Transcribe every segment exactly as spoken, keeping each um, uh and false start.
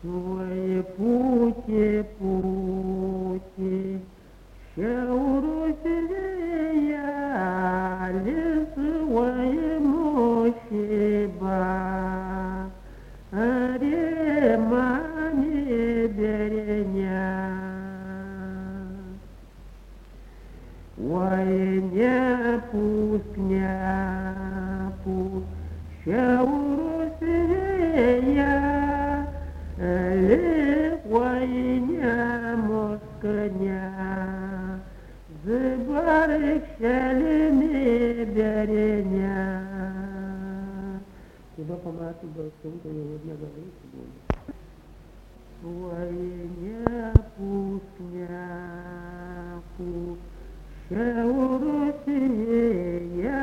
Твої путі, путі, šiaurus vėjelis vaimušyba, arė mani berenia. Vai nepūsk, nepūsk, šiaurus vėjelis vaimuškania. Зыбарыкшәлеме береня. Куда поматы балкон, то его не говорит будет. Войня пустняку, шаурусия,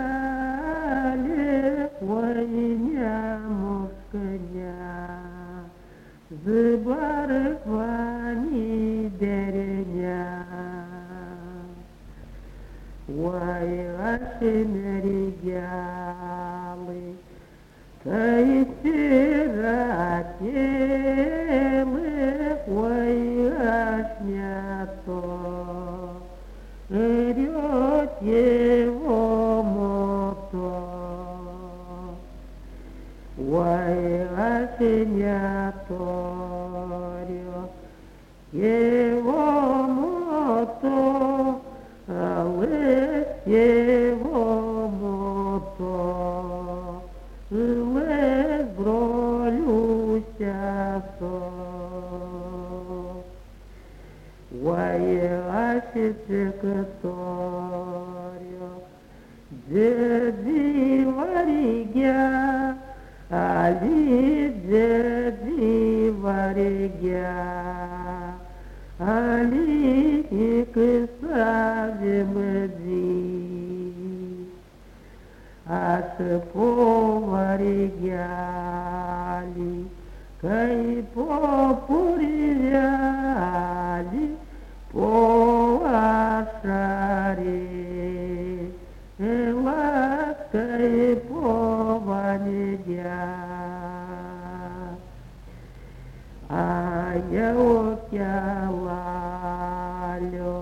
войня мушканя. Зыбарык вани береня. Вай ашемеригялы, кайсирателы, вай ашнято, рёт его мото. Вай ашнято, рёт его мото. Але его мото, лез бролюся со. Ває ашице каторьо, дзедзи варигя, али дзедзи варигя. Али кысавимэдзи, асыповаригяли, кайпопурияли, поашари, эласкайпованидя. Аяокялалё,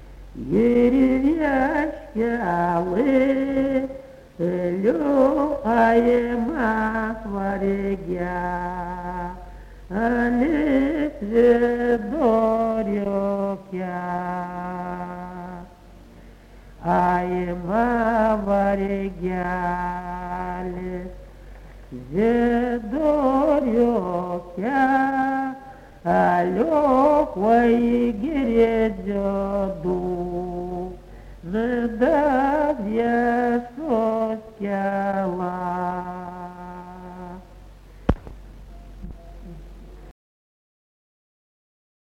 еревяшкялы, лё аемахварегя, алезведорёкя. Аемахварегяле, зедорёкя. Алёк вайгерезёду, недавья соскяла.